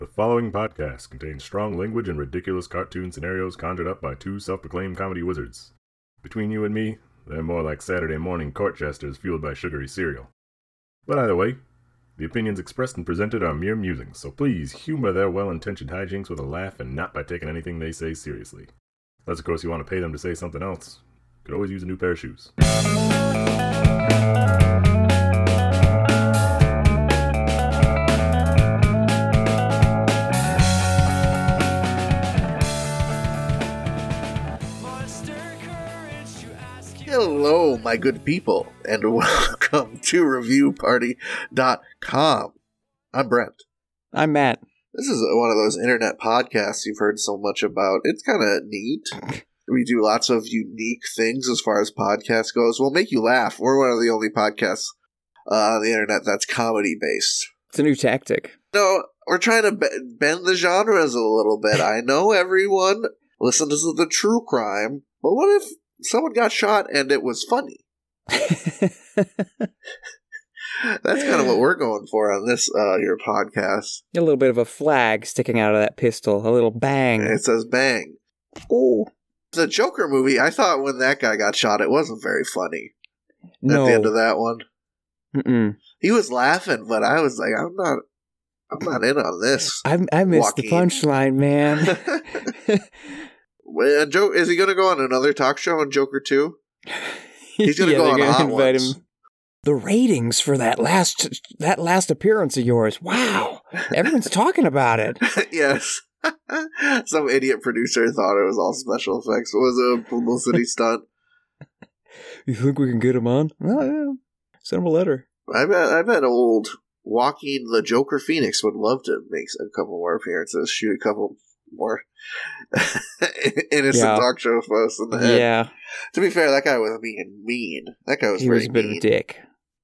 The following podcast contains strong language and ridiculous cartoon scenarios conjured up by two self-proclaimed comedy wizards. Between you and me, they're more like Saturday morning court jesters fueled by sugary cereal. But either way, the opinions expressed and presented are mere musings, so please humor their well-intentioned hijinks with a laugh and not by taking anything they say seriously. Unless, of course, you want to pay them to say something else. Could always use a new pair of shoes. Hello, my good people, and welcome to ReviewParty.com. I'm Brent. I'm Matt. This is one of those internet podcasts you've heard so much about. It's kind of neat. We do lots of unique things as far as podcasts goes. We'll make you laugh. We're one of the only podcasts on the internet that's comedy-based. It's a new tactic. No, we're trying to bend the genres a little bit. I know everyone listens to the true crime, but what if someone got shot and it was funny? That's kind of what we're going for on this your podcast. A little bit of a flag sticking out of that pistol. A little bang. It says bang. Oh. The Joker movie, I thought when that guy got shot, it wasn't very funny. No. At the end of that one. Mm-mm. He was laughing, but I was like, I'm not in on this. I missed the punchline, man. Is he going to go on another talk show on Joker 2? He's going to go on Hot Ones. The ratings for that last appearance of yours. Wow. Everyone's talking about it. Yes. Some idiot producer thought it was all special effects. It was a publicity stunt. You think we can get him on? Oh, yeah. Send him a letter. I bet old Joaquin the Joker Phoenix would love to make a couple more appearances, shoot a couple more innocent talk show posts in the head. Yeah. To be fair, that guy was being mean. That guy was he was a bit of a dick.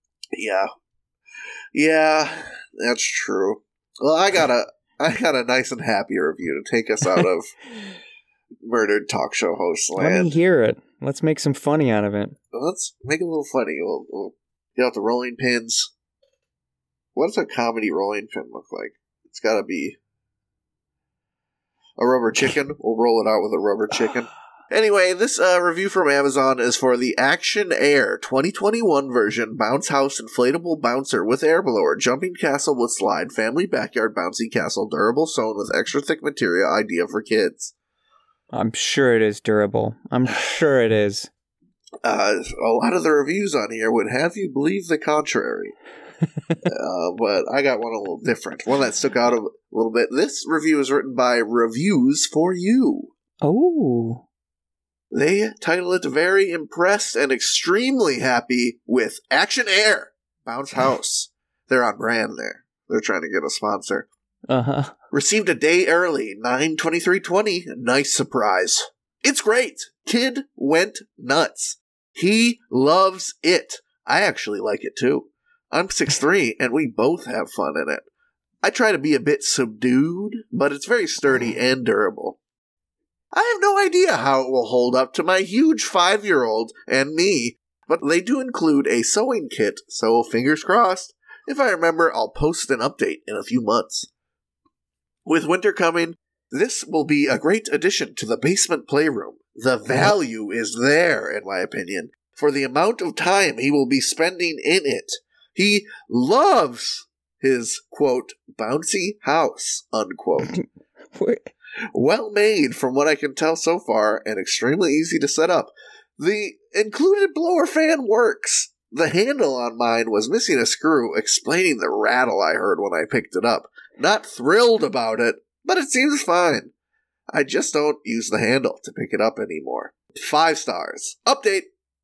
Yeah, that's true. Well, I got a nice and happy review to take us out of murdered talk show host land. Let me hear it. Let's make some funny out of it. Let's make it a little funny. We'll get out the rolling pins. What does a comedy rolling pin look like? It's got to be a rubber chicken. We'll roll it out with a rubber chicken. Anyway, this review from Amazon is for the Action Air 2021 version Bounce House Inflatable Bouncer with Air Blower, Jumping Castle with Slide, Family Backyard Bouncy Castle, Durable Sewn with Extra Thick Material, Idea for Kids. I'm sure it is durable. I'm sure it is. A lot of the reviews on here would have you believe the contrary. But I got one a little different. One that stuck out a little bit. This review is written by Reviews for You. Oh. They title it Very Impressed and Extremely Happy with Action Air Bounce House. They're on brand there. They're trying to get a sponsor. Uh-huh. Received a day early, 9/23/20. Nice surprise. It's great. Kid went nuts. He loves it. I actually like it too. I'm 6'3", and we both have fun in it. I try to be a bit subdued, but it's very sturdy and durable. I have no idea how it will hold up to my huge 5-year-old and me, but they do include a sewing kit, so fingers crossed. If I remember, I'll post an update in a few months. With winter coming, this will be a great addition to the basement playroom. The value is there, in my opinion, for the amount of time he will be spending in it. He loves his, quote, bouncy house, unquote. Well made, from what I can tell so far, and extremely easy to set up. The included blower fan works. The handle on mine was missing a screw, explaining the rattle I heard when I picked it up. Not thrilled about it, but it seems fine. I just don't use the handle to pick it up anymore. 5 stars. Update.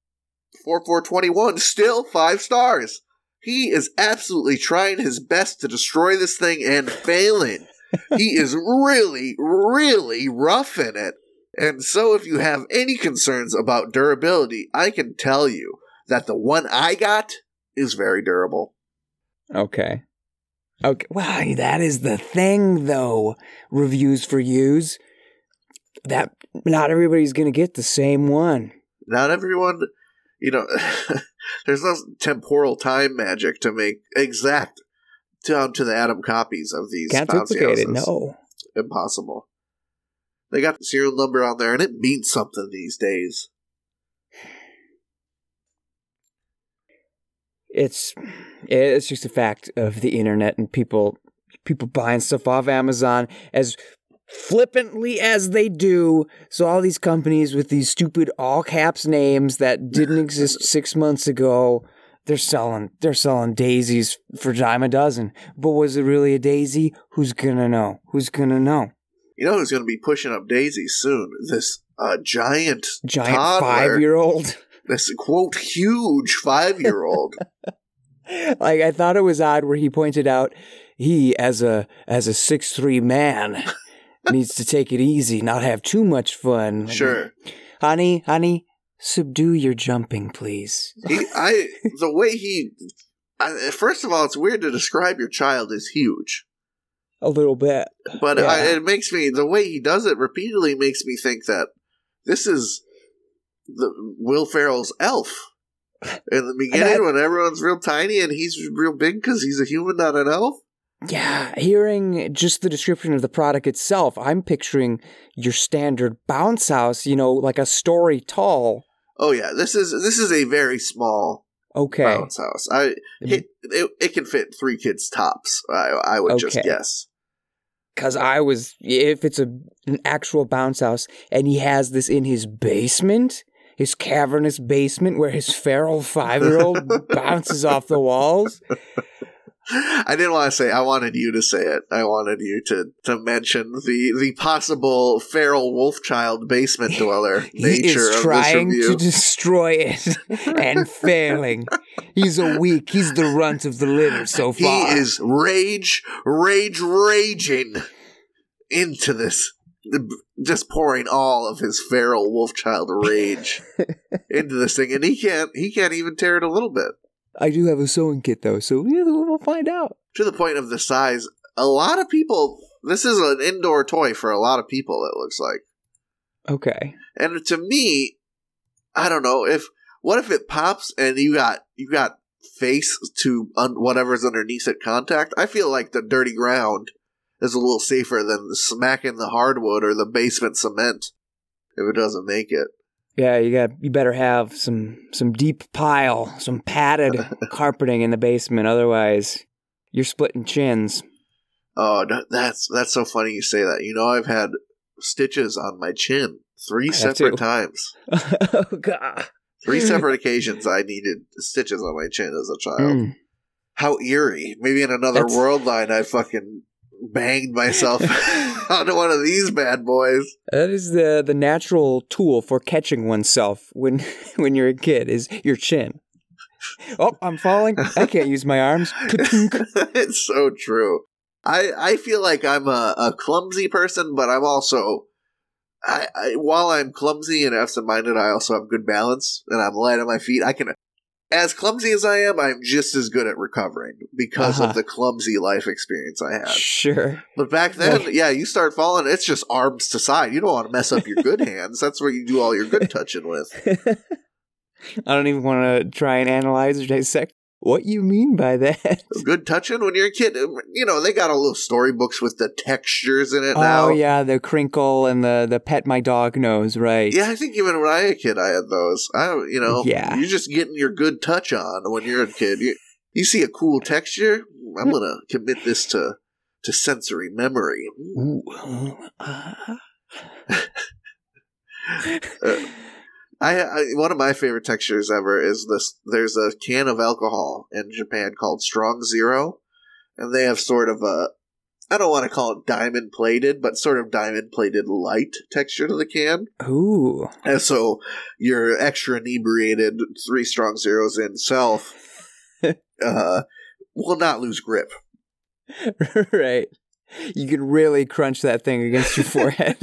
4/4/21, still 5 stars. He is absolutely trying his best to destroy this thing and failing. He is really, really rough in it. And so if you have any concerns about durability, I can tell you that the one I got is very durable. Okay. Well, that is the thing, though. Reviews for Yous. That not everybody's going to get the same one. Not everyone, there's no temporal time magic to make exact down to the atom copies of these Can't bouncy duplicate it, houses. no. Impossible. They got the serial number on there, and it means something these days. It's just a fact of the internet and people buying stuff off Amazon as flippantly as they do. So all these companies with these stupid all caps names that didn't exist 6 months ago, they're selling daisies for a dime a dozen. But was it really a daisy? Who's gonna know? You know who's going to be pushing up daisies soon? This giant toddler. 5-year-old. This, quote, huge 5-year-old. Like, I thought it was odd where he pointed out he, as a 6'3" man, needs to take it easy, not have too much fun. Sure. Honey, subdue your jumping, please. First of all, it's weird to describe your child as huge. A little bit. But yeah. it makes me, the way he does it repeatedly makes me think that this is Will Ferrell's Elf. In the beginning, when everyone's real tiny and he's real big because he's a human, not an elf. Yeah, hearing just the description of the product itself, I'm picturing your standard bounce house, like a story tall. Oh yeah, this is a very small bounce house. It can fit 3 kids tops. I would just guess. Because if it's an actual bounce house and he has this in his basement, his cavernous basement where his feral 5-year-old bounces off the walls. I didn't want to say. I wanted you to say it. I wanted you to mention the possible feral wolfchild basement dweller nature of this review. He is trying to destroy it and failing. He's the runt of the litter so far. He is raging into this, just pouring all of his feral wolfchild rage into this thing, and he can't even tear it a little bit. I do have a sewing kit, though, so we'll find out. To the point of the size, a lot of people, this is an indoor toy for a lot of people, it looks like. Okay. And to me, I don't know, what if it pops and you got face to whatever's underneath it contact? I feel like the dirty ground is a little safer than smacking the hardwood or the basement cement if it doesn't make it. Yeah, you better have some deep pile, some padded carpeting in the basement. Otherwise, you're splitting chins. Oh, that's so funny you say that. I've had stitches on my chin 3 separate times. Oh, God. 3 separate occasions I needed stitches on my chin as a child. How eerie. Maybe in another world line I fucking banged myself onto one of these bad boys. That is the natural tool for catching oneself when you're a kid, is your chin. Oh, I'm falling. I can't use my arms. It's so true. I feel like I'm a clumsy person, but I'm also, while I'm clumsy and absent-minded, I also have good balance, and I'm light on my feet. As clumsy as I am, I'm just as good at recovering because of the clumsy life experience I had. Sure. But back then, you start falling, it's just arms to side. You don't want to mess up your good hands. That's where you do all your good touching with. I don't even want to try and analyze or dissect what you mean by that. Good touching when you're a kid. They got all those storybooks with the textures in it now. Oh, yeah, the crinkle and the pet my dog knows, right. Yeah, I think even when I was a kid, I had those. You're just getting your good touch on when you're a kid. You see a cool texture, I'm going to commit this to sensory memory. One of my favorite textures ever is this. There's a can of alcohol in Japan called Strong Zero, and they have sort of I don't want to call it diamond plated, but sort of diamond plated light texture to the can. Ooh. And so your extra inebriated 3 Strong Zeros in self will not lose grip. Right. You can really crunch that thing against your forehead.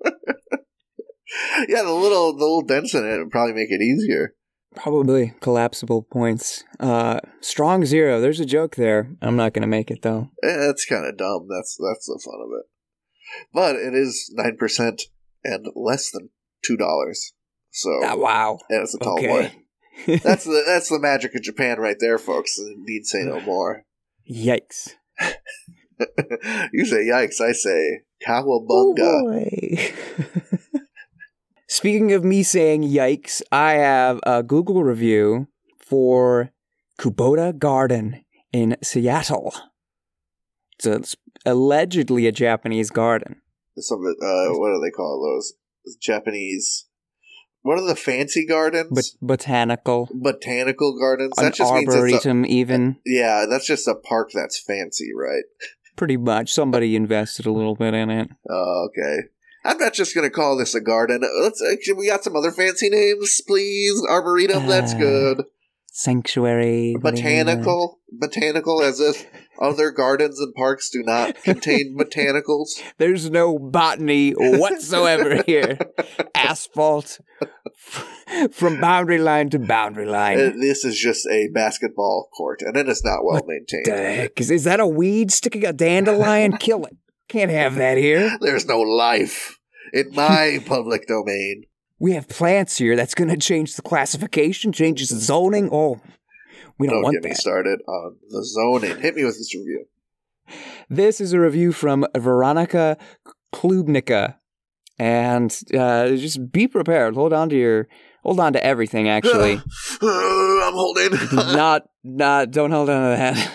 Yeah, the little dents in it would probably make it easier. Probably collapsible points. Strong Zero. There's a joke there. I'm not going to make it, though. That's kind of dumb. That's the fun of it. But it is 9% and less than $2. So wow. And it's a tall boy. That's the magic of Japan right there, folks. Need say no more. Yikes. You say yikes, I say cowabunga. Oh boy. Speaking of me saying yikes, I have a Google review for Kubota Garden in Seattle. It's allegedly a Japanese garden. Some of it, what do they call those? Japanese. What are the fancy gardens? Botanical. Botanical gardens. An That just arboretum, even. Yeah, that's just a park that's fancy, right? Pretty much. Somebody invested a little bit in it. Oh, okay. I'm not just going to call this a garden. We got some other fancy names, please. Arboretum, that's good. Sanctuary. Botanical. Botanical, as if other gardens and parks do not contain botanicals. There's no botany whatsoever here. Asphalt from boundary line to boundary line. This is just a basketball court, and it is not well maintained. The heck? Is that a weed sticking a dandelion? Kill it. Can't have that here. There's no life in my public domain. We have plants here. That's going to change the classification, changes the zoning. Oh, we don't want that. Don't get me started on the zoning. Hit me with this review. This is a review from Veronica Klubnica. And just be prepared. Hold on to everything, actually. I'm holding. Don't hold on to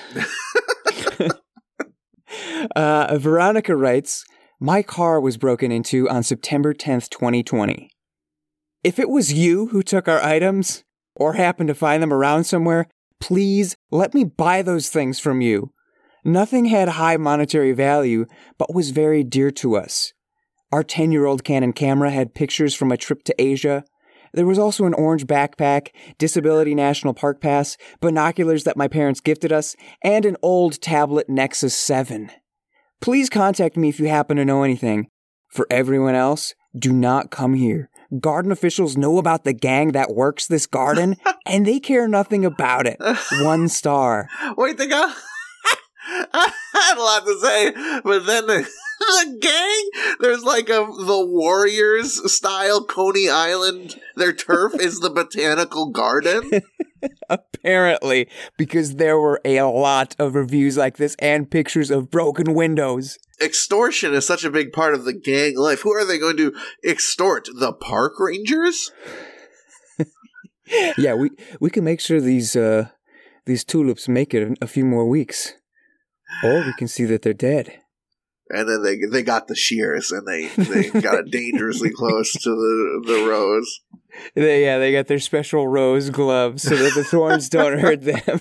that. Veronica writes, my car was broken into on September 10th, 2020. If it was you who took our items or happened to find them around somewhere, please let me buy those things from you. Nothing had high monetary value, but was very dear to us. Our 10-year-old Canon camera had pictures from a trip to Asia. There was also an orange backpack, Disability National Park Pass, binoculars that my parents gifted us, and an old tablet Nexus 7. Please contact me if you happen to know anything. For everyone else, do not come here. Garden officials know about the gang that works this garden, and they care nothing about it. 1 star. Wait, they got... I had a lot to say, but then the gang, there's like the Warriors style Coney Island. Their turf is the botanical garden. Apparently, because there were a lot of reviews like this and pictures of broken windows. Extortion is such a big part of the gang life. Who are they going to extort? The park rangers? Yeah, we can make sure these tulips make it in a few more weeks. Or we can see that they're dead. And then they got the shears, and they got it dangerously close to the rose. They got their special rose gloves so that the thorns don't hurt them.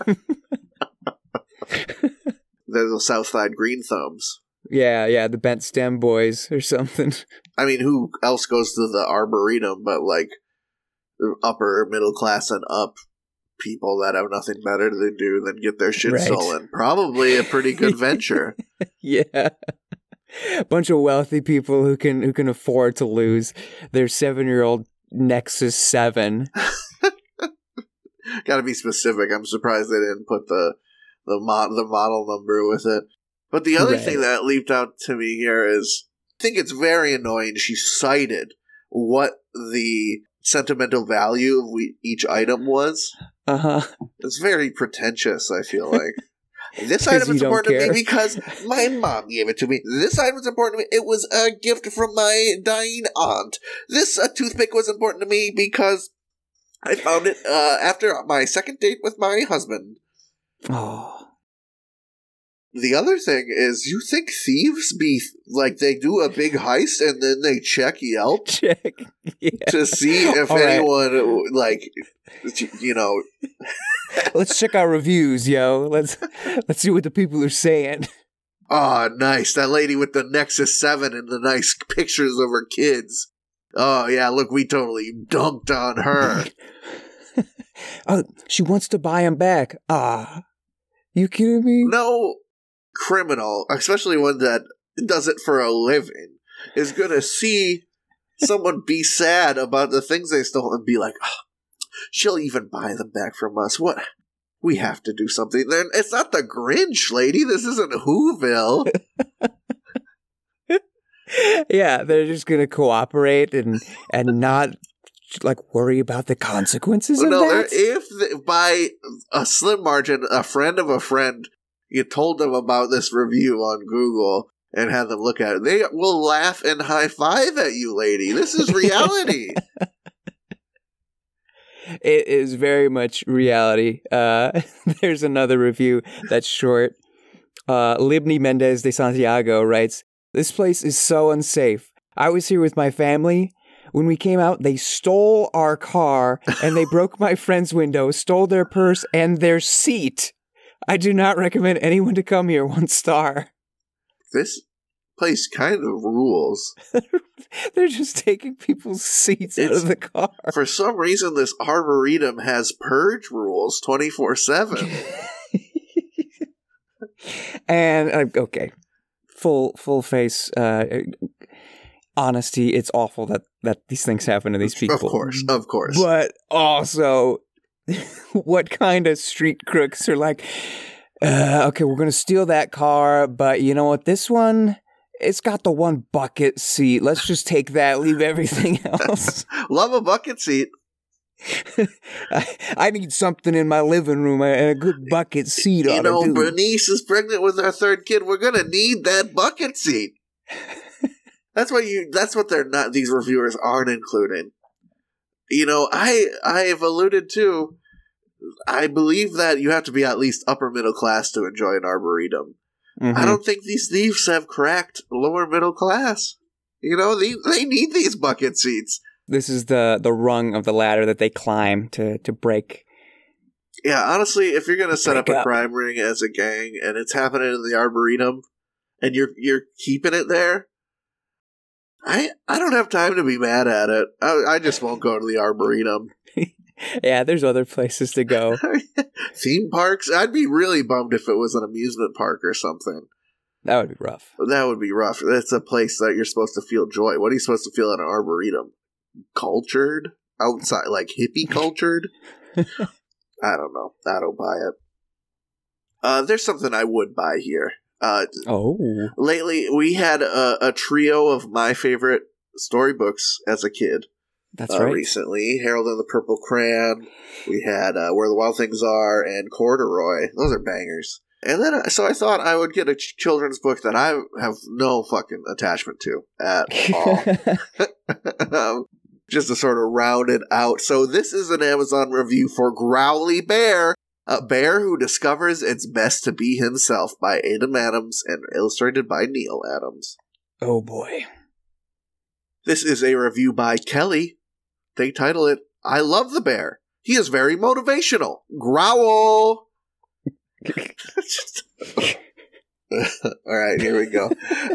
They're the Southside Green Thumbs. Yeah, the bent stem boys or something. I mean, who else goes to the Arboretum but like upper middle class and up people that have nothing better to do than get their shit stolen? Probably a pretty good venture. Yeah. A bunch of wealthy people who can afford to lose their 7-year-old Nexus 7. Gotta be specific. I'm surprised they didn't put the model number with it. But the other thing that leaped out to me here is, I think it's very annoying. She cited what the sentimental value of each item was. Uh-huh. It's very pretentious, I feel like. This item is important to me because my mom gave it to me. This item is important to me. It was a gift from my dying aunt. This toothpick was important to me because I found it after my second date with my husband. Oh. The other thing is, you think thieves like they do a big heist and then they check Yelp to see if anyone like, you know. Let's check our reviews, yo. Let's see what the people are saying. Oh, nice. That lady with the Nexus 7 and the nice pictures of her kids. Oh, yeah, look, we totally dunked on her. Oh, she wants to buy him back. You kidding me? No criminal, especially one that does it for a living, is going to see someone be sad about the things they stole and be like, oh, she'll even buy them back from us. What? We have to do something. Then it's not the Grinch, lady. This isn't Whoville. Yeah, they're just going to cooperate and not like worry about the consequences of that. If by a slim margin, a friend of a friend you told them about this review on Google and had them look at it, they will laugh and high five at you, lady. This is reality. It is very much reality. There's another review that's short. Libni Mendez de Santiago writes, "This place is so unsafe. I was here with my family. When we came out, they stole our car and they broke my friend's window, stole their purse and their seat. I do not recommend anyone to come here. 1 star." This place kind of rules. They're just taking people's seats out of the car. For some reason, this Arboretum has purge rules 24/7. And, okay, full face honesty, it's awful that these things happen to these people. Of course. But also, what kind of street crooks are like, okay, we're going to steal that car, but you know what, this one, it's got the 1 bucket seat. Let's just take that, leave everything else. Love a bucket seat. I need something in my living room, and a good bucket seat. You know, Bernice is pregnant with our 3rd kid. We're going to need that bucket seat. That's what they're not, these reviewers aren't including. You know, I've alluded to, I believe that you have to be at least upper middle class to enjoy an Arboretum. Mm-hmm. I don't think these thieves have cracked lower middle class. You know, they need these bucket seats. This is the rung of the ladder that they climb to break. Yeah, honestly, if you're going to set up a crime ring as a gang and it's happening in the Arboretum and you're keeping it there, I don't have time to be mad at it. I just won't go to the Arboretum. Yeah, there's other places to go. Theme parks? I'd be really bummed if it was an amusement park or something. That would be rough. That would be rough. That's a place that you're supposed to feel joy. What are you supposed to feel at an Arboretum? Cultured? Outside, like hippie cultured? I don't know. I don't buy it. There's something I would buy here. Lately, we had a trio of my favorite storybooks as a kid. That's right. Recently, Harold and the Purple Crayon. We had Where the Wild Things Are and Corduroy. Those are bangers. And then, so I thought I would get a children's book that I have no fucking attachment to at all. Just to sort of round it out. So this is an Amazon review for Growly Bear, a bear who discovers it's best to be himself, by Adam Adams and illustrated by Neil Adams. Oh boy. This is a review by Kelly. They title it, "I love the bear. He is very motivational. Growl!" Alright, here we go.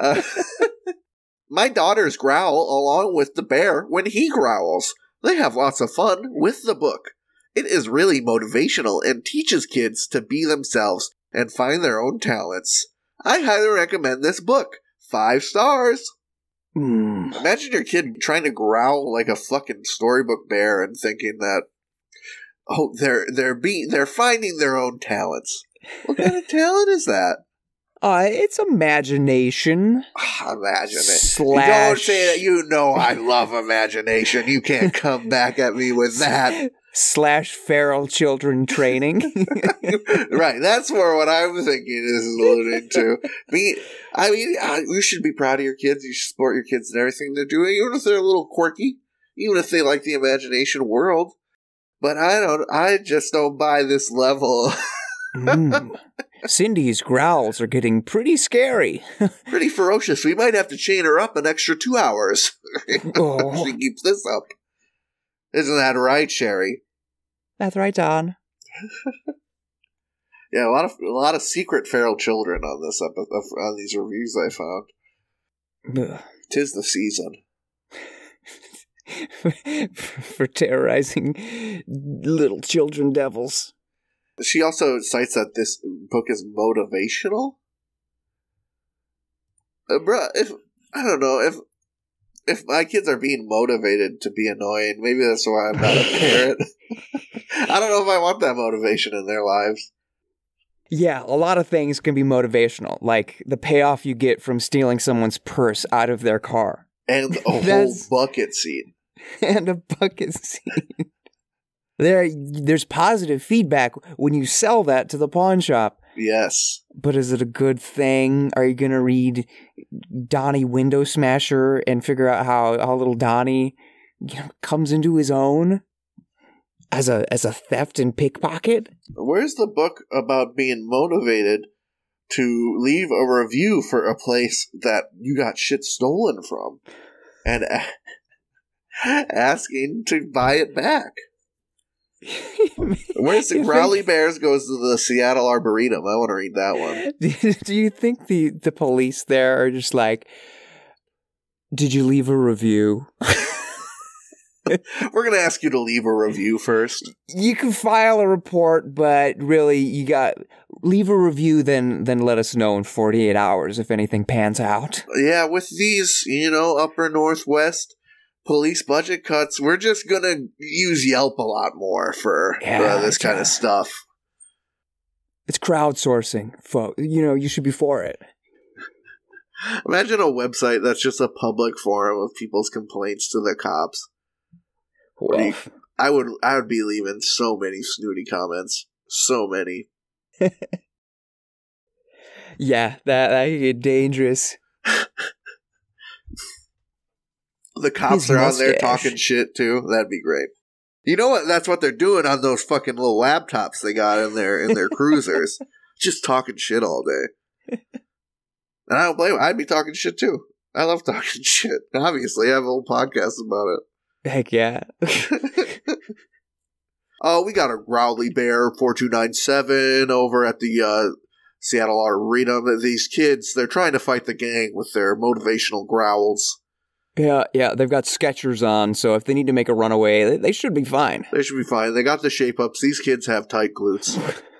My daughters growl along with the bear when he growls. They have lots of fun with the book. It is really motivational and teaches kids to be themselves and find their own talents. I highly recommend this book. 5 stars. Imagine your kid trying to growl like a fucking storybook bear and thinking that, oh, they're finding their own talents. What kind of talent is that? It's imagination. Imagine it. Don't say that. You know I love imagination. You can't come back at me with that. / feral children training. Right, that's more what I'm thinking this is alluding to. You should be proud of your kids. You should support your kids in everything they're doing, even if they're a little quirky, even if they like the imagination world. But I just don't buy this level. Cindy's growls are getting pretty scary. Pretty ferocious. We might have to chain her up an extra 2 hours. If she keeps this up. Isn't that right, Sherry? That's right, Don. Yeah, a lot of secret feral children on this on these reviews I found. 'Tis the season. for terrorizing little children devils. She also cites that this book is motivational. Bruh, if my kids are being motivated to be annoying, maybe that's why I'm not a parent. I don't know if I want that motivation in their lives. Yeah, a lot of things can be motivational, like the payoff you get from stealing someone's purse out of their car. And a whole bucket seat. And a bucket seat. There's positive feedback when you sell that to the pawn shop. Yes. But is it a good thing? Are you going to read Donnie Window Smasher and figure out how little Donnie comes into his own as a theft and pickpocket? Where's the book about being motivated to leave a review for a place that you got shit stolen from and asking to buy it back? Where's the Growly Bears goes to the Seattle Arboretum? I want to read that one. Do you think the police there are just like, did you leave a review? We're going to ask you to leave a review first. You can file a report, but really you leave a review, then let us know in 48 hours if anything pans out. Yeah, with these, upper Northwest police budget cuts, we're just going to use Yelp a lot more for this kind of stuff. It's crowdsourcing, folks. You should be for it. Imagine a website that's just a public forum of people's complaints to the cops. I would be leaving so many snooty comments. So many. Yeah, that could get dangerous. The cops are on there talking shit too. That'd be great. You know what? That's what they're doing on those fucking little laptops they got in their cruisers. Just talking shit all day. And I don't blame them. I'd be talking shit too. I love talking shit. Obviously, I have a whole podcast about it. Heck yeah. Oh, we got a Growly Bear 4297 over at the Seattle Arboretum. These kids, they're trying to fight the gang with their motivational growls. Yeah, they've got Skechers on, so if they need to make a runaway, they should be fine. They should be fine. They got the shape-ups. These kids have tight glutes.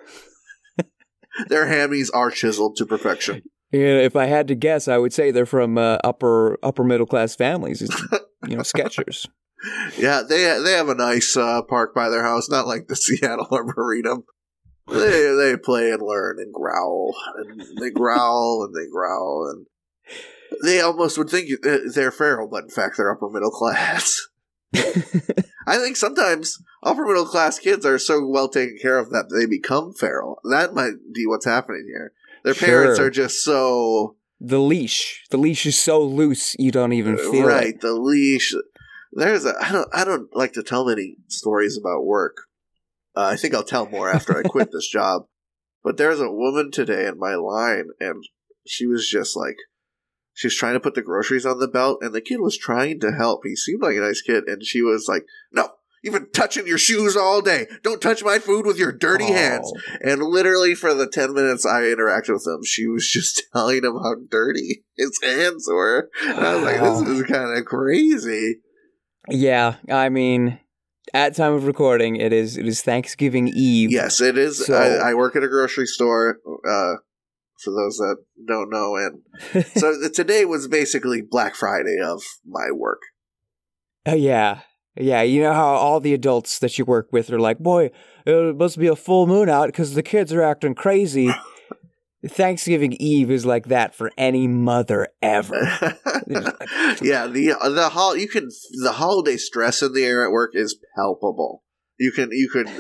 Their hammies are chiseled to perfection. Yeah, if I had to guess, I would say they're from upper middle-class families. It's, Skechers. Yeah, they have a nice park by their house, not like the Seattle Arboretum. They play and learn and growl, and they growl and they growl, and they almost would think they're feral, but in fact they're upper middle class. I think sometimes upper middle class kids are so well taken care of that they become feral. That might be what's happening here. Their parents are just so... The leash is so loose you don't even feel it. Right, the leash. I don't like to tell many stories about work. I think I'll tell more after I quit this job. But there's a woman today in my line, and she was just like, she was trying to put the groceries on the belt, and the kid was trying to help. He seemed like a nice kid, and she was like, no, you've been touching your shoes all day. Don't touch my food with your dirty hands. And literally for the 10 minutes I interacted with him, she was just telling him how dirty his hands were. And I was like, this is kind of crazy. Yeah, I mean, at time of recording, it is Thanksgiving Eve. Yes, it is. So, I work at a grocery store, for those that don't know. And so today was basically Black Friday of my work. Yeah. Yeah, you know how all the adults that you work with are like, boy, it must be a full moon out because the kids are acting crazy. Thanksgiving Eve is like that for any mother ever. Yeah, the holiday stress in the air at work is palpable. You could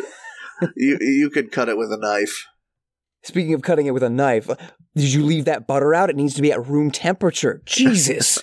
cut it with a knife. Speaking of cutting it with a knife, did you leave that butter out? It needs to be at room temperature. Jesus.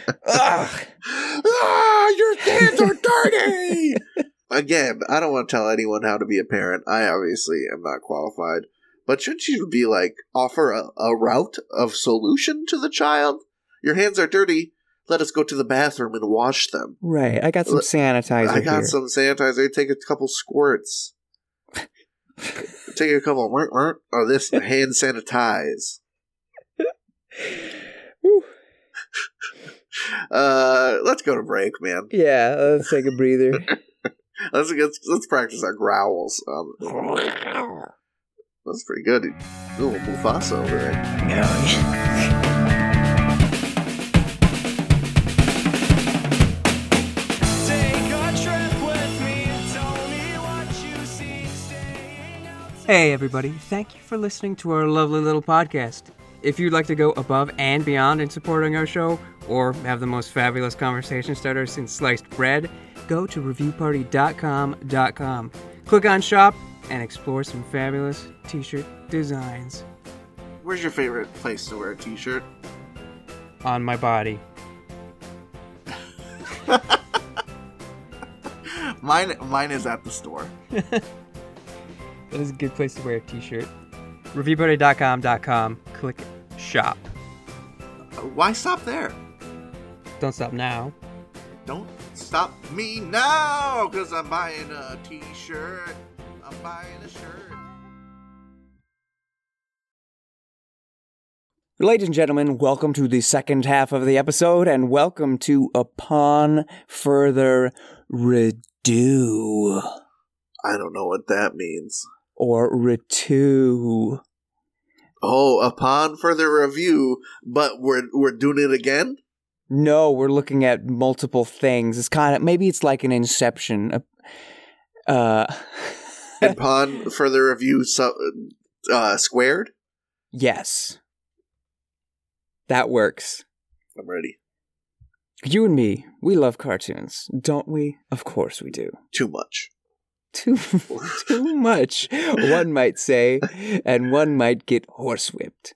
Your hands are dirty! Again, I don't want to tell anyone how to be a parent. I obviously am not qualified. But shouldn't you be like, offer a route of solution to the child? Your hands are dirty. Let us go to the bathroom and wash them. Right. I got some sanitizer I got some sanitizer. Take a couple squirts. Take a couple of this hand sanitize. Let's go to break, man. Yeah, let's take a breather. let's practice our growls. That's pretty good. A little Mufasa over there. Yeah. Hey everybody, thank you for listening to our lovely little podcast. If you'd like to go above and beyond in supporting our show, or have the most fabulous conversation starter since sliced bread, go to reviewparty.com. Click on shop, and explore some fabulous t-shirt designs. Where's your favorite place to wear a t-shirt? On my body. Mine is at the store. That is a good place to wear a t-shirt. ReviewBuddy.com, click shop. Why stop there? Don't stop now. Don't stop me now, because I'm buying a t-shirt. I'm buying a shirt. Ladies and gentlemen, welcome to the second half of the episode, and welcome to Upon Further Redo. I don't know what that means. Or Retu. Oh, upon further review, but we're doing it again? No, we're looking at multiple things. It's kind of, maybe it's like an Inception. Upon further review, squared? Yes. That works. I'm ready. You and me, we love cartoons, don't we? Of course we do. Too much. Too much, one might say, and one might get horsewhipped.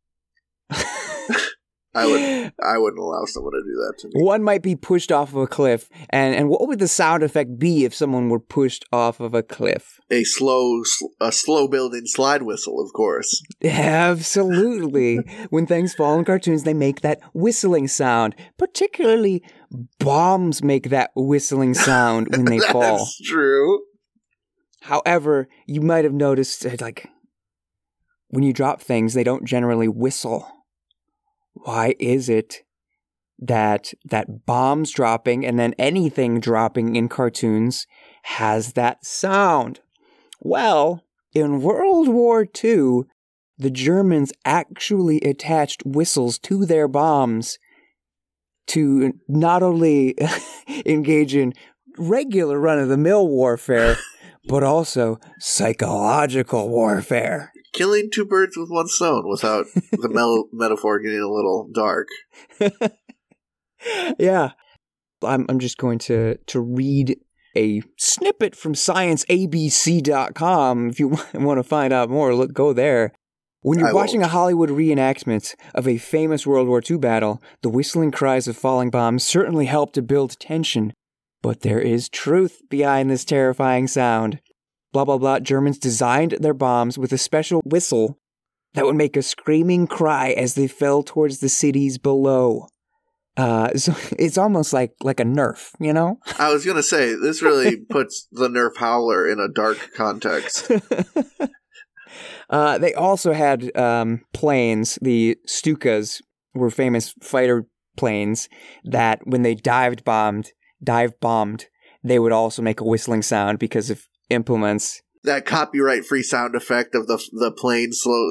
I wouldn't allow someone to do that to me. One might be pushed off of a cliff, and what would the sound effect be if someone were pushed off of a cliff? A slow building slide whistle, of course. Absolutely. When things fall in cartoons, they make that whistling sound. Particularly, bombs make that whistling sound when they fall. That's true. However, you might have noticed, like, when you drop things, they don't generally whistle. Why is it that bombs dropping and then anything dropping in cartoons has that sound? Well, in World War II, the Germans actually attached whistles to their bombs to not only engage in regular run-of-the-mill warfare, but also psychological warfare. Killing two birds with one stone without the metaphor getting a little dark. Yeah. I'm just going to read a snippet from ScienceABC.com. If you want to find out more, go there. When you're watching a Hollywood reenactment of a famous World War II battle, the whistling cries of falling bombs certainly help to build tension. But there is truth behind this terrifying sound. Blah, blah, blah. Germans designed their bombs with a special whistle that would make a screaming cry as they fell towards the cities below. So it's almost like a Nerf, you know? I was going to say, this really puts the Nerf Howler in a dark context. They also had planes. The Stukas were famous fighter planes that when they dive bombed, they would also make a whistling sound because of implements. That copyright-free sound effect of the plane slow.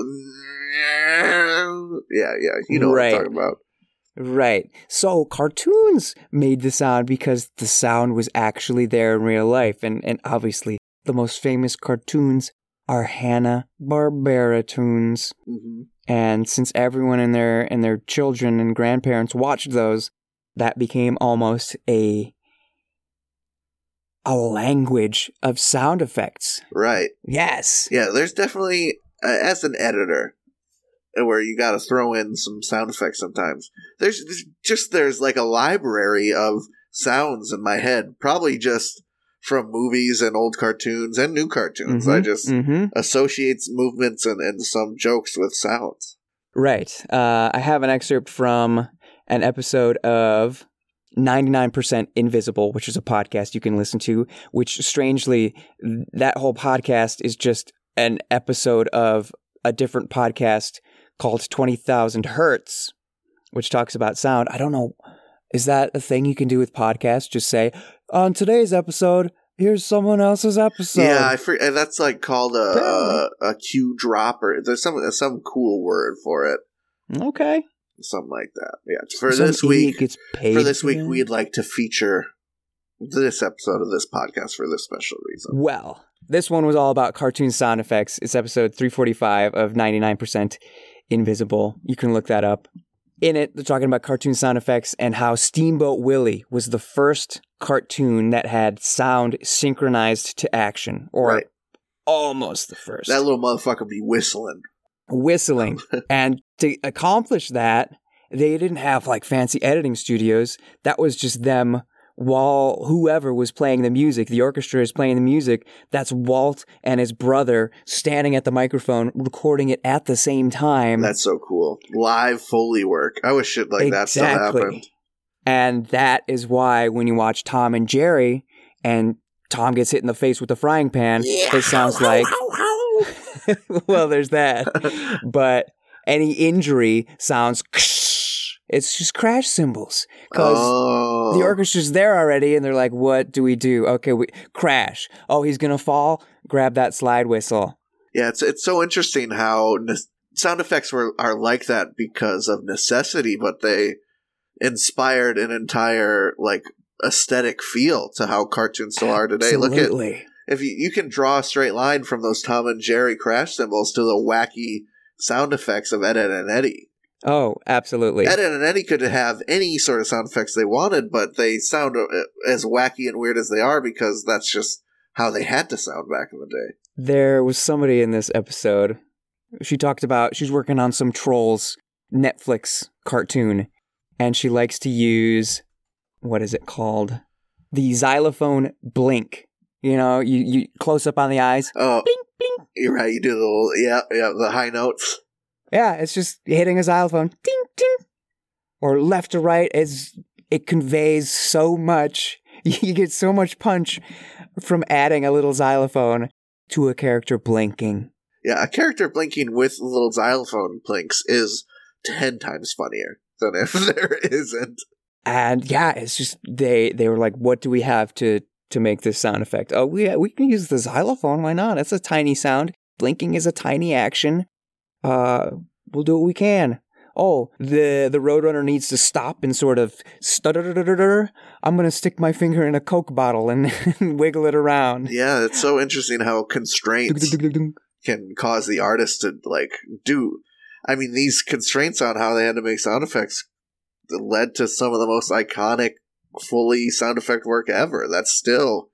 Yeah, you know what I'm talking about. Right. So cartoons made the sound because the sound was actually there in real life. And obviously, the most famous cartoons are Hanna-Barbera tunes. Mm-hmm. And since everyone and their children and grandparents watched those, that became almost a language of sound effects. Right. Yes. Yeah, there's definitely, as an editor, where you gotta throw in some sound effects sometimes, there's like a library of sounds in my head, probably just from movies and old cartoons and new cartoons. I just associate movements and some jokes with sounds. Right. I have an excerpt from an episode of 99% Invisible, which is a podcast you can listen to, which strangely, that whole podcast is just an episode of a different podcast called 20,000 Hertz, which talks about sound. I don't know. Is that a thing you can do with podcasts? Just say, on today's episode, here's someone else's episode. Yeah, that's like called a cue drop, or there's some cool word for it. Okay. Something like that. Yeah. For this week, we'd like to feature this episode of this podcast for this special reason. Well, this one was all about cartoon sound effects. It's episode 345 of 99% Invisible. You can look that up. In it, they're talking about cartoon sound effects and how Steamboat Willie was the first cartoon that had sound synchronized to action, or almost the first. That little motherfucker be whistling. And to accomplish that, they didn't have like fancy editing studios. That was just them while whoever was playing the music, the orchestra is playing the music. That's Walt and his brother standing at the microphone, recording it at the same time. That's so cool. Live Foley work. I wish shit like that still happened. And that is why when you watch Tom and Jerry and Tom gets hit in the face with the frying pan, it sounds like... Well, there's that. But any injury sounds... It's just crash cymbals. Because the orchestra's there already, and they're like, what do we do? Okay, we crash. Oh, he's going to fall? Grab that slide whistle. Yeah, it's so interesting how sound effects are like that because of necessity, but they inspired an entire like aesthetic feel to how cartoons still are today. Absolutely. Look at if you can draw a straight line from those Tom and Jerry crash cymbals to the wacky sound effects of Ed, Edd and Eddy. Oh, absolutely. Ed, Edd and Eddy could have any sort of sound effects they wanted, but they sound as wacky and weird as they are because that's just how they had to sound back in the day. There was somebody in this episode. She talked about she's working on some Trolls Netflix cartoon, and she likes to use, what is it called? The xylophone blink. You know, you close up on the eyes. Oh, blink, blink. You're right. You do the high notes. Yeah, it's just hitting a xylophone. Ding, ding. Or left to right. It conveys so much. You get so much punch from adding a little xylophone to a character blinking. Yeah, a character blinking with little xylophone blinks is 10 times funnier than if there isn't. And yeah, it's just they were like, what do we have to make this sound effect? Oh, we can use the xylophone. Why not? It's a tiny sound. Blinking is a tiny action. We'll do what we can. Oh, the Roadrunner needs to stop and sort of stutter. I'm going to stick my finger in a Coke bottle and wiggle it around. Yeah, it's so interesting how constraints can cause the artist to do. I mean, these constraints on how they had to make sound effects led to some of the most iconic fully sound effect work ever. That's still,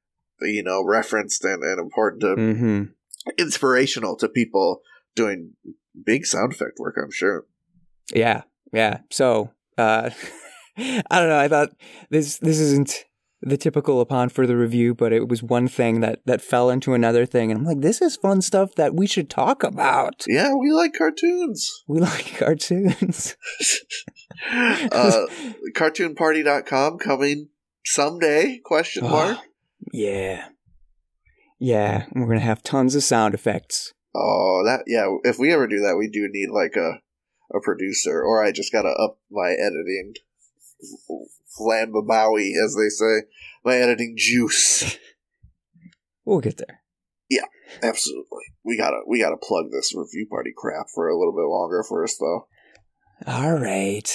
referenced and important to inspirational to people doing big sound effect work, I'm sure. Yeah. So, I don't know. I thought this isn't the typical upon further review, but it was one thing that fell into another thing. And I'm like, this is fun stuff that we should talk about. Yeah, we like cartoons. Cartoonparty.com coming someday, ? Yeah. Yeah, and we're going to have tons of sound effects. Oh, if we ever do that, we do need a producer, or I just gotta up my editing flambabowie, as they say, my editing juice. We'll get there. Yeah, absolutely. We gotta plug this review party crap for a little bit longer first, though. All right.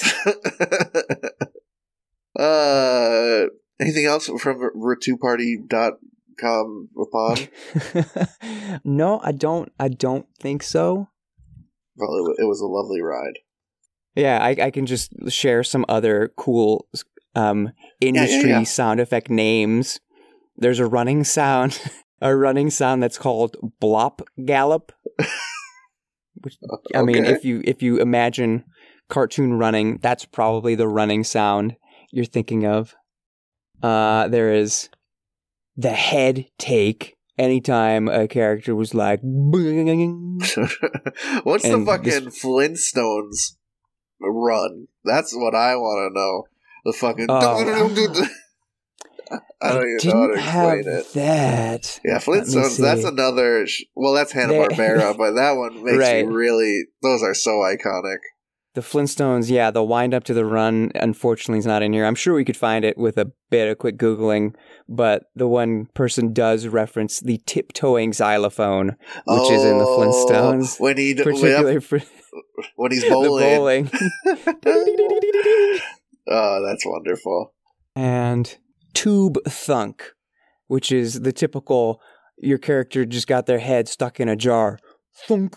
Anything else from retuparty.com upon? No, I don't think so. Well, it was a lovely ride. Yeah, I can just share some other cool industry sound effect names. There's a running sound that's called Blop Gallop. Which, I mean, if you imagine cartoon running, that's probably the running sound you're thinking of. There is the head take. Anytime a character was like, what's the fucking Flintstones run? That's what I want to know. The fucking I don't even know how to explain it. That. Yeah, Flintstones. That's another. That's Hanna-Barbera, but that one makes me really. Those are so iconic. The Flintstones, yeah, the wind up to the run, unfortunately, is not in here. I'm sure we could find it with a bit of quick Googling, but the one person does reference the tiptoeing xylophone, which is in the Flintstones. When he's bowling. Oh, that's wonderful. And Tube Thunk, which is the typical, your character just got their head stuck in a jar. Thunk.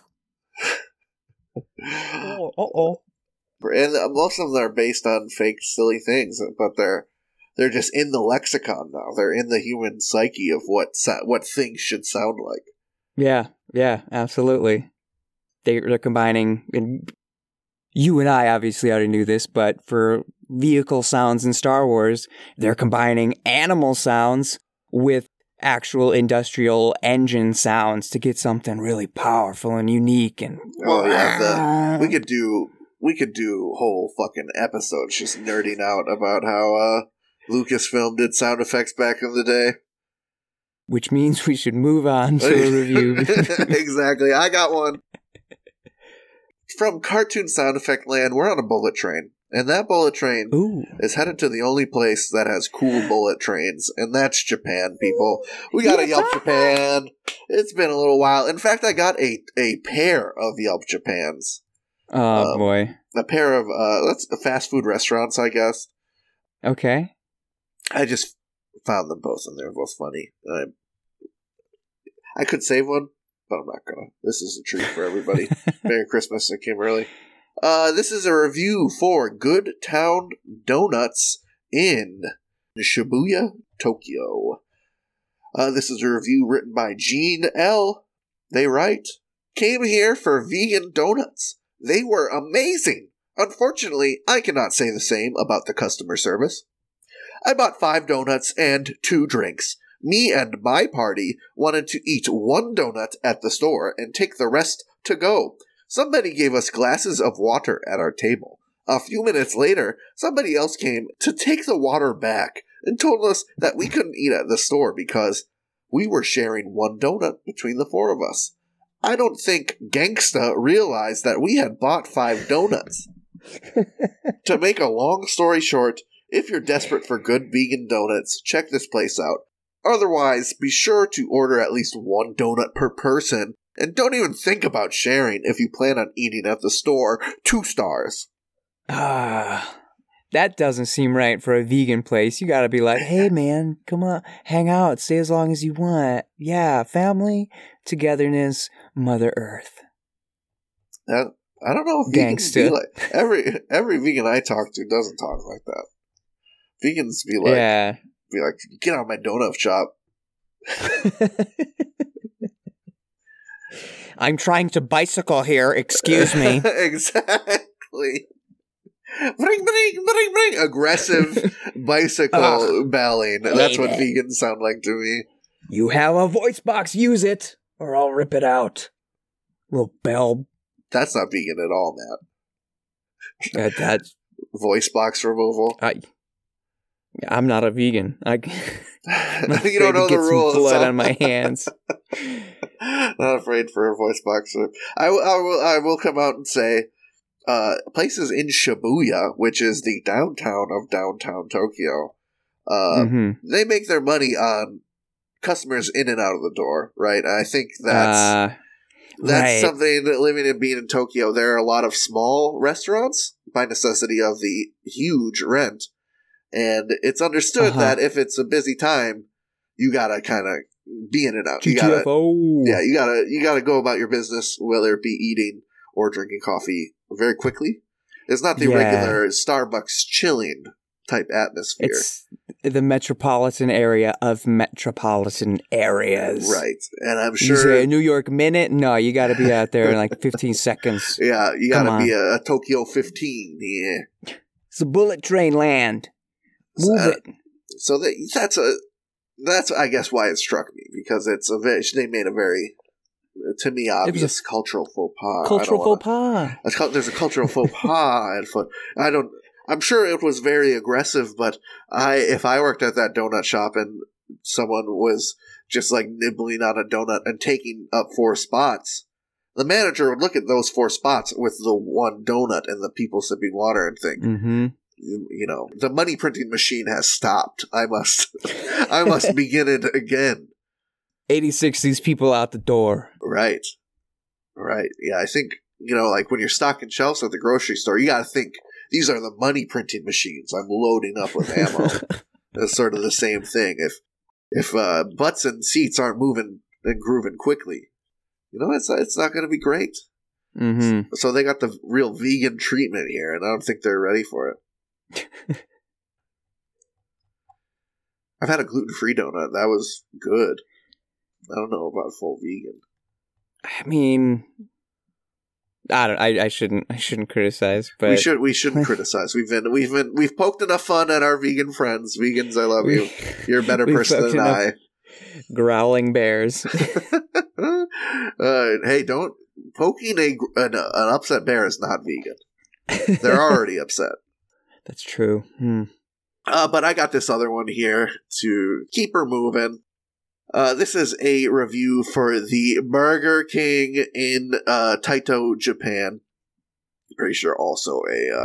Uh-oh. And most of them are based on fake, silly things, but they're just in the lexicon now. They're in the human psyche of what things should sound like. Yeah, absolutely. They're combining, and you and I obviously already knew this, but for vehicle sounds in Star Wars, they're combining animal sounds with actual industrial engine sounds to get something really powerful and unique. And oh yeah, we could do whole fucking episodes just nerding out about how Lucasfilm did sound effects back in the day. Which means we should move on to a review. Exactly, I got one. From Cartoon Sound Effect Land, we're on a bullet train. And that bullet train is headed to the only place that has cool bullet trains, and that's Japan, people. We gotta Yelp Japan. It's been a little while. In fact, I got a pair of Yelp Japans. Oh, boy. A pair of fast food restaurants, I guess. Okay. I just found them both, and they're both funny. I could save one, but I'm not gonna. This is a treat for everybody. Merry Christmas, it came early. This is a review for Good Town Donuts in Shibuya, Tokyo. This is a review written by Gene L. They write, "Came here for vegan donuts. They were amazing. Unfortunately, I cannot say the same about the customer service. I bought 5 donuts and 2 drinks. Me and my party wanted to eat 1 donut at the store and take the rest to go. Somebody gave us glasses of water at our table. A few minutes later, somebody else came to take the water back and told us that we couldn't eat at the store because we were sharing 1 donut between the 4 of us. I don't think Gangsta realized that we had bought 5 donuts. To make a long story short, if you're desperate for good vegan donuts, check this place out. Otherwise, be sure to order at least 1 donut per person. And don't even think about sharing if you plan on eating at the store. 2 stars. That doesn't seem right for a vegan place. You gotta be like, hey man, come on, hang out, stay as long as you want. Yeah, family, togetherness, Mother Earth. I don't know if vegans be like every vegan I talk to doesn't talk like that. Vegans be like, get out of my donut shop. I'm trying to bicycle here, excuse me. Exactly. Bring, bring, bring, bring. Aggressive bicycle belling. That's what vegans sound like to me. You have a voice box, use it, or I'll rip it out. Little bell. That's not vegan at all, Matt. That's voice box removal. I'm not a vegan. You don't know the rules. Blood on my hands. Not afraid for a voice box. I will come out and say, places in Shibuya, which is the downtown of downtown Tokyo, they make their money on customers in and out of the door, right? I think that's right. Something that living and being in Tokyo, there are a lot of small restaurants by necessity of the huge rent. And it's understood that if it's a busy time, you gotta kind of be in and out. You gotta go about your business, whether it be eating or drinking coffee, very quickly. It's not the regular Starbucks chilling type atmosphere. It's the metropolitan area of metropolitan areas. Right. And I'm sure... You say a New York minute? No, you gotta be out there in like 15 seconds. Yeah, you gotta be a Tokyo 15. Yeah. It's a bullet train land. Move it. So that's I guess why it struck me, because they made a very, to me, obvious cultural faux pas. There's a cultural faux pas at foot. I'm sure it was very aggressive, but if I worked at that donut shop and someone was just like nibbling on a donut and taking up 4 spots, the manager would look at those 4 spots with the 1 donut and the people sipping water and think, you know, the money printing machine has stopped. I must begin it again. 86 these people out the door. Right. Yeah, I think, you know, like when you're stocking shelves at the grocery store, you got to think, these are the money printing machines. I'm loading up with ammo. It's sort of the same thing. If butts and seats aren't moving and grooving quickly, you know, it's not going to be great. So they got the real vegan treatment here, and I don't think they're ready for it. I've had a gluten-free donut. That was good. I don't know about full vegan. I mean, I shouldn't criticize, but we shouldn't criticize. We've poked enough fun at our vegan friends. Vegans, I love you. You're a better person than I. Growling bears. Hey, don't poking an upset bear is not vegan. They're already upset. That's true. But I got this other one here to keep her moving. This is a review for the Burger King in Taito, Japan. Pretty sure also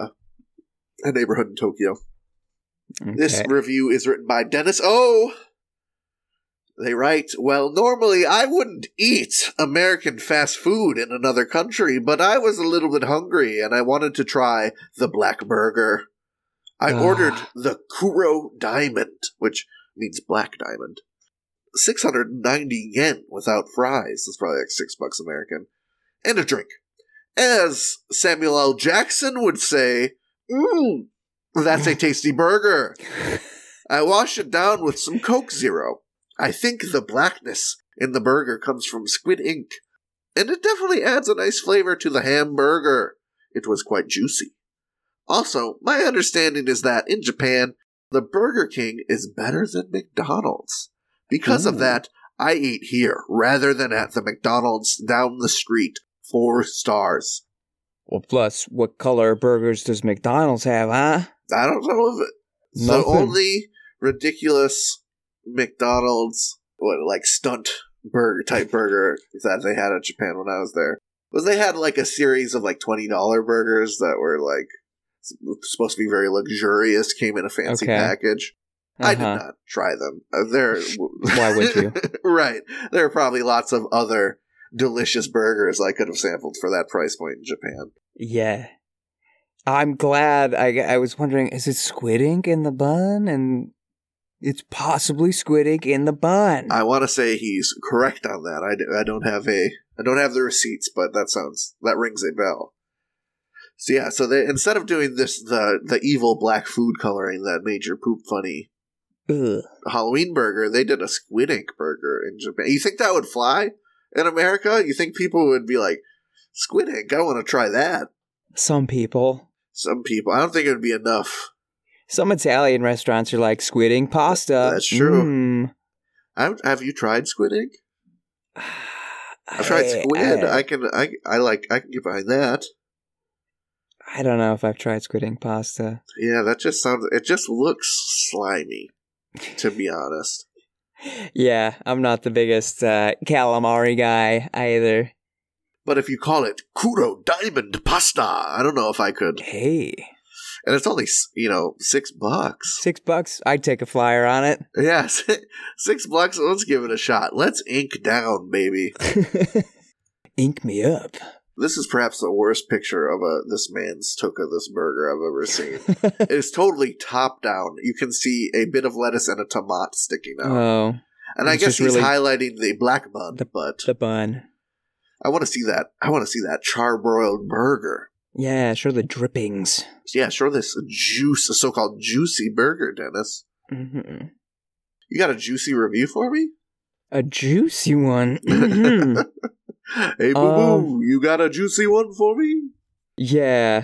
a neighborhood in Tokyo. Okay. This review is written by Dennis O. They write, well, normally I wouldn't eat American fast food in another country, but I was a little bit hungry and I wanted to try the Black Burger. I ordered the Kuro Diamond, which means Black Diamond. 690 yen without fries. That's probably like $6 American. And a drink. As Samuel L. Jackson would say, that's a tasty burger. I washed it down with some Coke Zero. I think the blackness in the burger comes from squid ink, and it definitely adds a nice flavor to the hamburger. It was quite juicy. Also, my understanding is that in Japan, the Burger King is better than McDonald's. Because of that, I eat here rather than at the McDonald's down the street. 4 stars. Well, plus, what color burgers does McDonald's have, huh? I don't know if it. The only ridiculous McDonald's, like stunt burger type burger that they had in Japan when I was there, was they had like a series of like $20 burgers that were like supposed to be very luxurious, came in a fancy package. I did not try them. Why would you? Right. There are probably lots of other delicious burgers I could have sampled for that price point in Japan. Yeah. I'm glad. I was wondering, is it squid ink in the bun? And it's possibly squid ink in the bun. I want to say he's correct on that. I don't have the receipts, but that rings a bell. So yeah, so they, instead of doing this, the evil black food coloring that made your poop funny Halloween burger, they did a squid ink burger in Japan. You think that would fly in America? You think people would be like, squid ink, I want to try that? Some people. I don't think it would be enough. Some Italian restaurants are like squid ink pasta. That's true. Have you tried squid ink? I've tried squid. I can get behind that. I don't know if I've tried squid ink pasta. Yeah, it just looks slimy, to be honest. Yeah, I'm not the biggest calamari guy either. But if you call it Kuro Diamond Pasta, I don't know if I could. Hey. And it's only, $6. $6? I'd take a flyer on it. Yeah, $6. Let's give it a shot. Let's ink down, baby. Ink me up. This is perhaps the worst picture of this man's took of this burger I've ever seen. It's totally top down. You can see a bit of lettuce and a tomato sticking out. Oh. And I guess he's highlighting the black bun, the bun. I want to see that. I want to see that charbroiled burger. Yeah, show the drippings. Yeah, show this juice, a so-called juicy burger, Dennis. Mm-hmm. You got a juicy review for me? A juicy one? Mm-hmm. Hey, boo-boo, you got a juicy one for me? Yeah.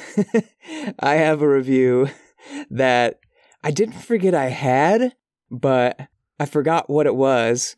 I have a review that I didn't forget I had, but I forgot what it was.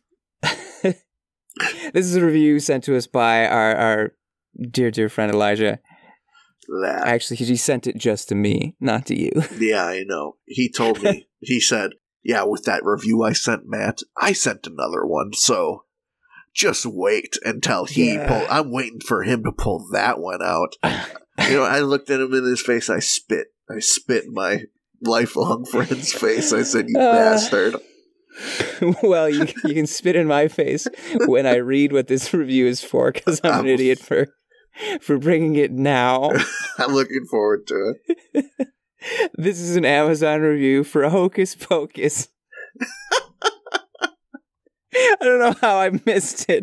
This is a review sent to us by our dear friend Elijah. Actually, he sent it just to me, not to you. Yeah, I know. He told me. He said, yeah, with that review I sent Matt, I sent another one, so just wait until I'm waiting for him to pull that one out. I looked at him in his face, I spit in my lifelong friend's face. I said, you bastard. Well, you can spit in my face when I read what this review is for, because I'm an idiot for bringing it now. I'm looking forward to it. This is an Amazon review for Hocus Pocus. I don't know how I missed it.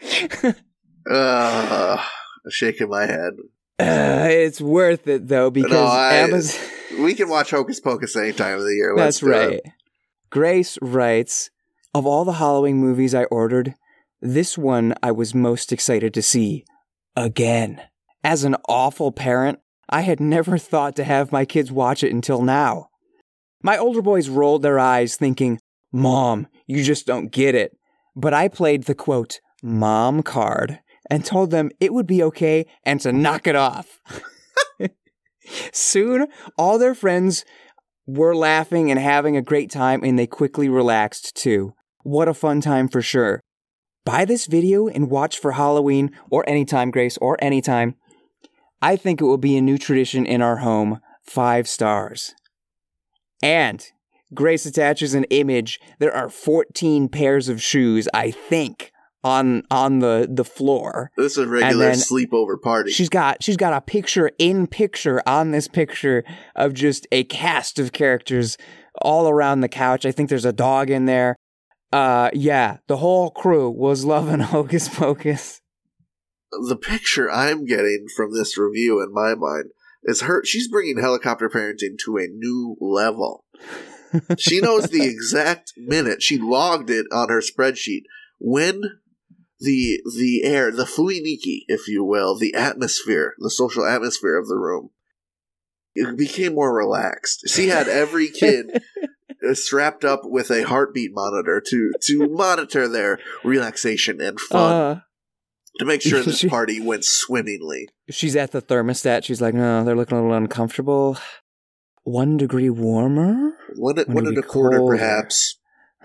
Shaking my head. It's worth it, though, because Amazon... We can watch Hocus Pocus any time of the year. That's right. Grace writes, of all the Halloween movies I ordered, this one I was most excited to see again. As an awful parent, I had never thought to have my kids watch it until now. My older boys rolled their eyes thinking, "Mom, you just don't get it." But I played the quote, "mom card," and told them it would be okay and to knock it off. Soon, all their friends were laughing and having a great time, and they quickly relaxed too. What a fun time for sure. Buy this video and watch for Halloween, or anytime, Grace, or anytime. I think it will be a new tradition in our home. 5 stars. And Grace attaches an image. There are 14 pairs of shoes, I think, on the floor. This is a regular sleepover party. She's got a picture on this picture of just a cast of characters all around the couch. I think there's a dog in there. Yeah, the whole crew was loving Hocus Pocus. The picture I'm getting from this review in my mind is she's bringing helicopter parenting to a new level. She knows the exact minute. She logged it on her spreadsheet when the air, the fuiniki, if you will, the atmosphere, the social atmosphere of the room, it became more relaxed. She had every kid strapped up with a heartbeat monitor to monitor their relaxation and fun. To make sure this party went swimmingly. She's at the thermostat. She's like, "No, they're looking a little uncomfortable. 1 degree warmer? One and a quarter, perhaps."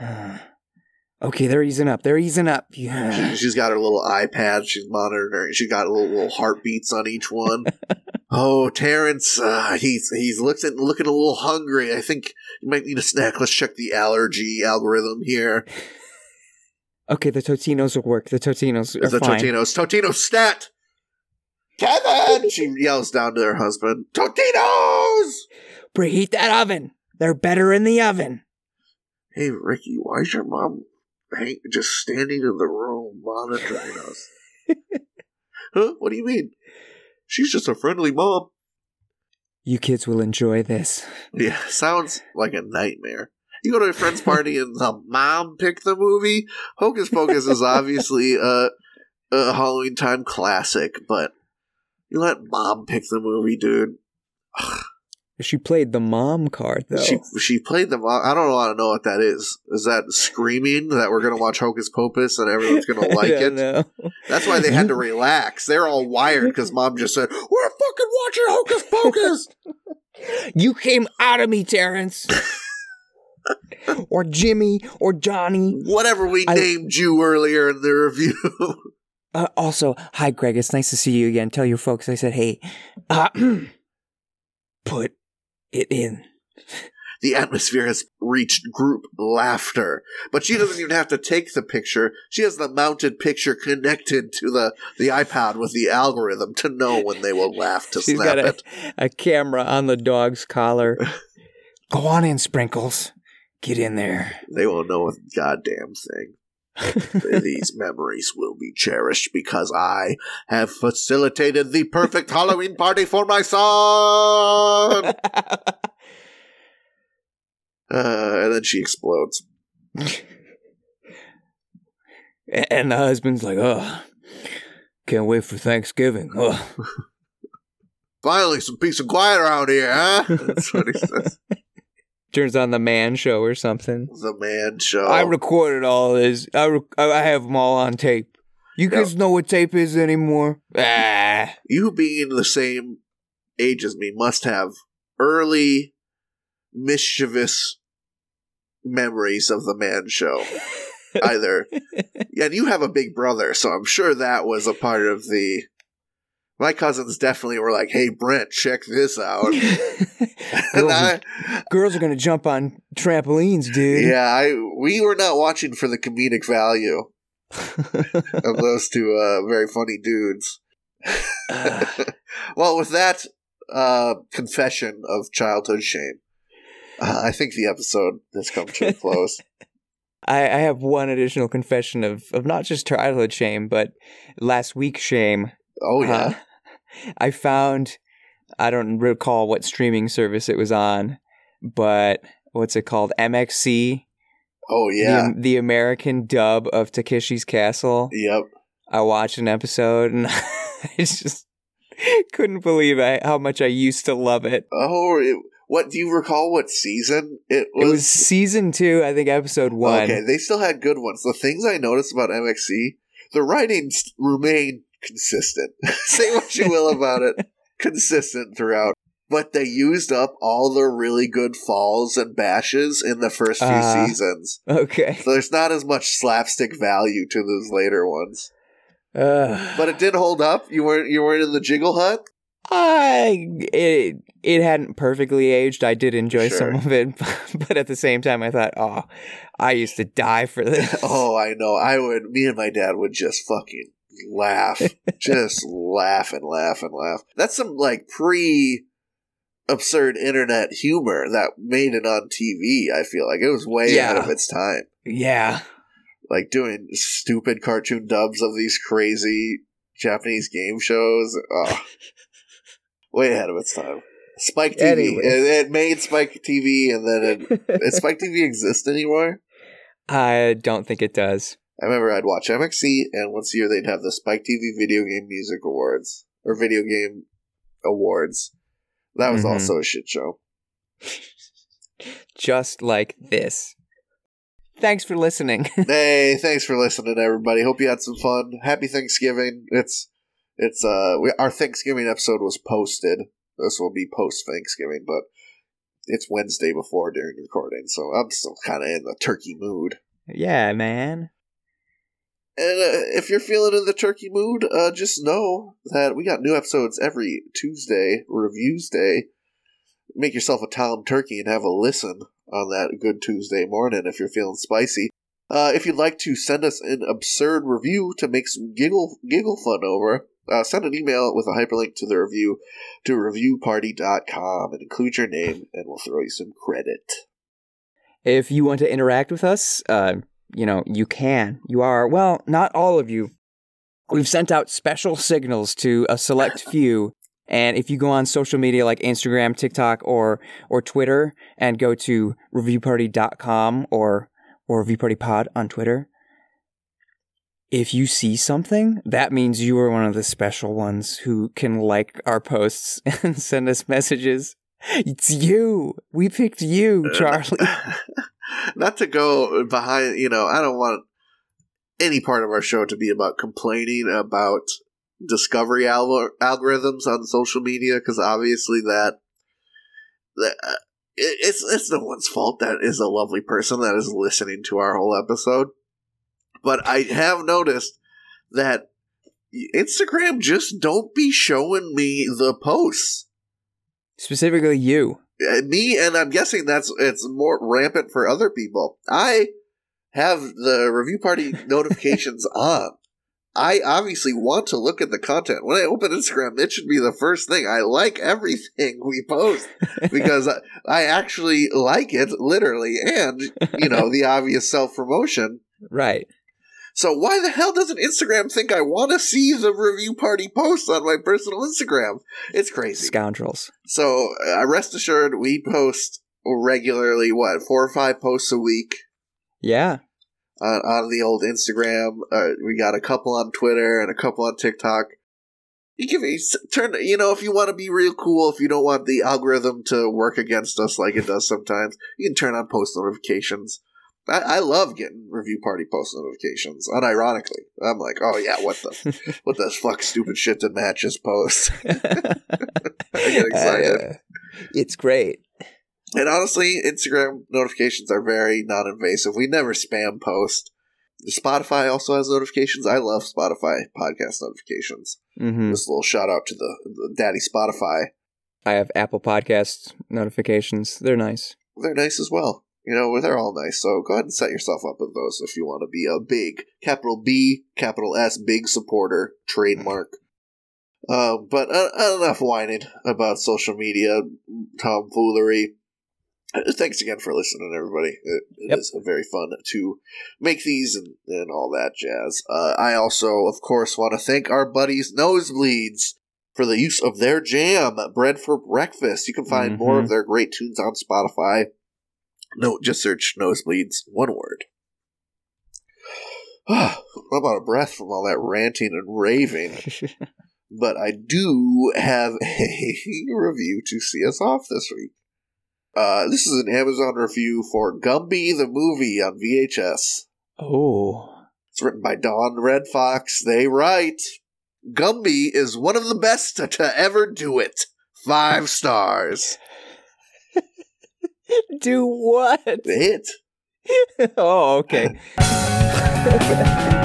Okay, they're easing up. Yeah. She's got her little iPad. She's monitoring. She got little heartbeats on each one. Oh, Terrence, he's looking a little hungry. I think you might need a snack. Let's check the allergy algorithm here. Okay, the Totinos will work. The Totinos are fine. Totino stat! Kevin! She yells down to her husband. Totinos! Preheat that oven. They're better in the oven. Hey, Ricky, why is your mom just standing in the room monitoring us? Huh? What do you mean? She's just a friendly mom. You kids will enjoy this. Yeah, sounds like a nightmare. You go to a friend's party and the mom picked the movie. Hocus Pocus is obviously a Halloween time classic, but you let mom pick the movie, dude. She played the mom card, though. She played the mom. I don't want to know what that is. Is that screaming that we're going to watch Hocus Pocus and everyone's going to like it? Know. That's why they had to relax. They're all wired because mom just said, "We're fucking watching Hocus Pocus." You came out of me, Terrence. Or Jimmy, or Johnny. Whatever we named you earlier in the review. Also, hi, Greg. It's nice to see you again. Tell your folks I said, hey, put it in. The atmosphere has reached group laughter. But she doesn't even have to take the picture. She has the mounted picture connected to the iPad with the algorithm to know when they will laugh to snap it. She's got a camera on the dog's collar. Go on in, Sprinkles. Get in there. They won't know a goddamn thing. These memories will be cherished because I have facilitated the perfect Halloween party for my son. And then she explodes. And the husband's like, "Oh, can't wait for Thanksgiving." Oh. Finally, some peace and quiet around here, huh? That's what he says. Turns on the Man Show or something. The Man Show. I recorded all this. I have them all on tape. You guys know what tape is anymore? You being the same age as me must have early, mischievous memories of the Man Show. Either. Yeah, and you have a big brother, so I'm sure that was a part of the... My cousins definitely were like, "Hey, Brent, check this out." Girls are going to jump on trampolines, dude. Yeah, we were not watching for the comedic value of those two very funny dudes. Well, with that confession of childhood shame, I think the episode has come to a close. I have one additional confession of not just childhood shame, but last week's shame. Oh, yeah. I found, I don't recall what streaming service it was on, but what's it called? MXC Oh, yeah. The American dub of Takeshi's Castle. Yep. I watched an episode and I just couldn't believe how much I used to love it. Oh, what do you recall what season it was? It was season 2, I think episode 1. Okay, they still had good ones. The things I noticed about MXC, the writings remain consistent. Say what you will about it. Consistent throughout. But they used up all the really good falls and bashes in the first few seasons. Okay. So there's not as much slapstick value to those later ones. But it did hold up. You weren't in the Jiggle Hut? It hadn't perfectly aged. I did enjoy Sure. some of it, but at the same time, I thought, oh, I used to die for this. Oh, I know. Me and my dad would just fucking laugh. Just laugh and laugh and laugh. That's some, like, absurd internet humor that made it on TV, I feel like. It was way ahead of its time. Yeah. Like, doing stupid cartoon dubs of these crazy Japanese game shows. Oh, way ahead of its time. Spike TV. Anyways. It made Spike TV, and then does Spike TV exist anymore? I don't think it does. I remember I'd watch MXC, and once a year they'd have the Spike TV Video Game Music Awards, or Video Game Awards. That was also a shit show. Just like this. Thanks for listening. Hey, thanks for listening, everybody. Hope you had some fun. Happy Thanksgiving. Our Thanksgiving episode was posted. This will be post Thanksgiving, but it's Wednesday before during recording, so I'm still kind of in the turkey mood. Yeah, man. And if you're feeling in the turkey mood, just know that we got new episodes every Tuesday, Reviews Day. Make yourself a Tom Turkey and have a listen on that good Tuesday morning if you're feeling spicy. If you'd like to send us an absurd review to make some giggle fun over, send an email with a hyperlink to the review to reviewparty.com and include your name, and we'll throw you some credit. If you want to interact with us, you can. You are, well, not all of you. We've sent out special signals to a select few. And if you go on social media like Instagram, TikTok, or Twitter, and go to reviewparty.com or reviewpartypod on Twitter, if you see something, that means you are one of the special ones who can like our posts and send us messages. It's you. We picked you, Charlie. Not to go behind, I don't want any part of our show to be about complaining about discovery algorithms on social media, because obviously it's no one's fault. That is a lovely person that is listening to our whole episode. But I have noticed that Instagram just don't be showing me the posts. Specifically you. Me, and I'm guessing it's more rampant for other people. I have the Review Party notifications on. I obviously want to look at the content. When I open Instagram, it should be the first thing. I like everything we post because I actually like it, literally, and, the obvious self-promotion. Right. So why the hell doesn't Instagram think I want to see the Review Party posts on my personal Instagram? It's crazy. Scoundrels. So rest assured, we post regularly, 4 or 5 posts a week? Yeah. On the old Instagram. We got a couple on Twitter and a couple on TikTok. If you want to be real cool, if you don't want the algorithm to work against us like it does sometimes, you can turn on post notifications. I love getting Review Party post notifications, unironically. I'm like, oh yeah, what the fuck stupid shit did Matt just post? I get excited. It's great. And honestly, Instagram notifications are very non-invasive. We never spam post. Spotify also has notifications. I love Spotify podcast notifications. Mm-hmm. Just a little shout out to the daddy Spotify. I have Apple Podcast notifications. They're nice. They're nice as well. They're all nice. So go ahead and set yourself up with those if you want to be a big, capital B, capital S, big supporter, trademark. But enough whining about social media tomfoolery. Thanks again for listening, everybody. It is very fun to make these and all that jazz. I also, of course, want to thank our buddies Nosebleeds for the use of their jam, Bread for Breakfast. You can find more of their great tunes on Spotify. No, just search Nosebleeds, one word. I'm out of breath from all that ranting and raving. But I do have a review to see us off this week. This is an Amazon review for Gumby the movie on VHS. Oh. It's written by Dawn Red Fox. They write, Gumby is one of the best to ever do it. 5 stars. Do what? It. Oh, okay.